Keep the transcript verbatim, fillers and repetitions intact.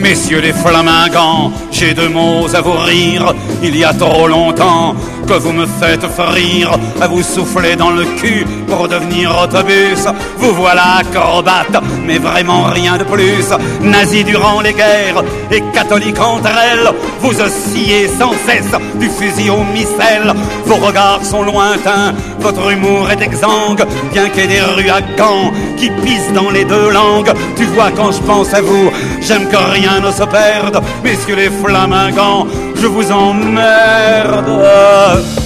Messieurs les flamingants, j'ai deux mots à vous rire. Il y a trop longtemps que vous me faites frire, à vous souffler dans le cul pour devenir autobus. Vous voilà acrobate, mais vraiment rien de plus. Nazis durant les guerres et catholiques entre elles, vous oscillez sans cesse du fusil au missel. Vos regards sont lointains, votre humour est exsangue, bien qu'il y ait des rues à Caen qui pissent dans les deux langues. Tu vois, quand je pense à vous, j'aime que rien ne se perde. Messieurs les flamingants, je vous emmerde.